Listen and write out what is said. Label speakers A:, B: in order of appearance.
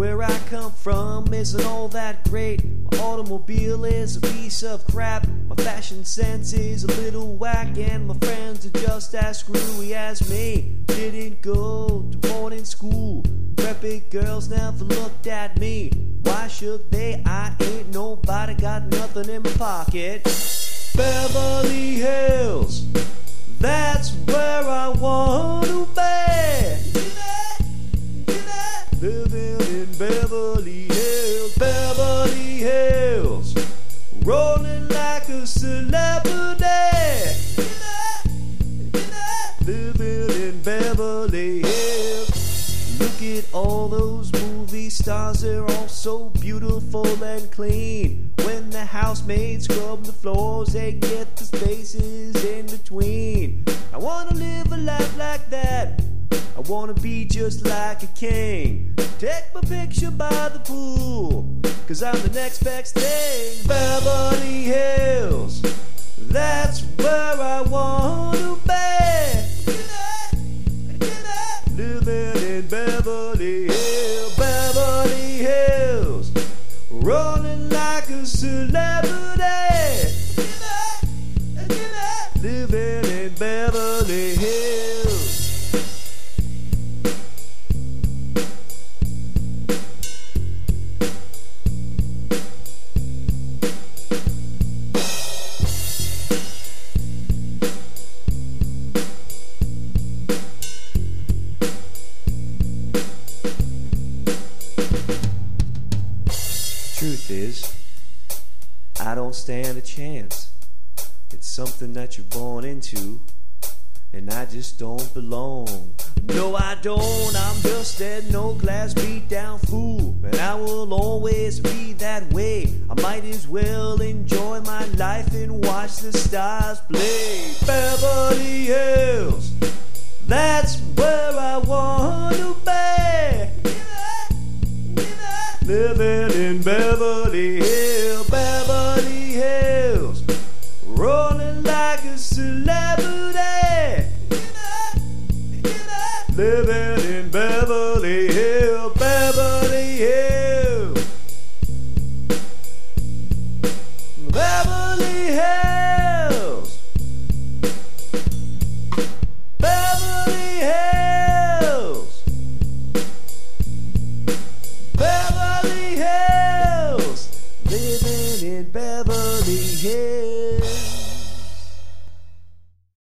A: Where I come from isn't all that great. My automobile is a piece of crap. My fashion sense is a little whack, and my friends are just as screwy as me. Didn't go to boarding school. Preppy girls never looked at me. Why should they? I ain't nobody, got nothing in my pocket. Beverly Hills, that's where I want to be. Living in Beverly Hills, Beverly Hills, rolling like a celebrity. Living in Beverly Hills. Look at all those movie stars, they're all so beautiful and clean. When the housemaids scrub the floors, they get the spaces in between. I wanna live a life like that. I wanna be just like a king. Take my picture by the pool, 'cause I'm the next best thing. Beverly Hills, that's where I wanna be. Living in Beverly Hills, Beverly Hills, rolling like a celebrity. Living in Beverly Hills. Truth is, I don't stand a chance. It's something that you're born into, and I just don't belong. No, I don't. I'm just a no-class beat-down fool, and I will always be that way. I might as well enjoy my life and watch the stars play. Beverly Hills, that's where I want to be. Living in Beverly Hills, Beverly Hills, rolling like a celebrity. Living in Beverly Hills, Beverly Hills, Beverly Hills, Beverly Hills, Beverly Hills, living in Beverly Hills.